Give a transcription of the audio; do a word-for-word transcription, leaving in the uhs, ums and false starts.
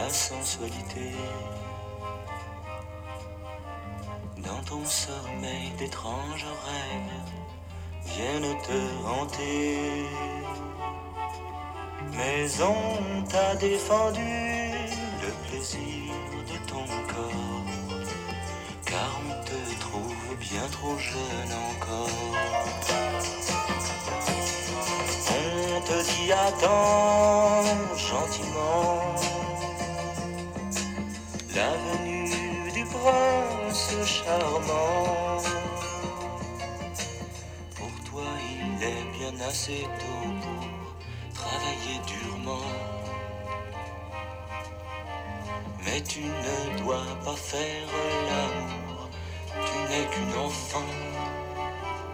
la sensualité. Dans ton sommeil, d'étranges rêves viennent te hanter. Mais on t'a défendu le plaisir de ton corps, car on te trouve bien trop jeune encore. On te dit attends gentiment la venue du prince charmant. Pour toi il est bien assez tôt pour travailler durement, mais tu ne dois pas faire l'amour, tu n'es qu'une enfant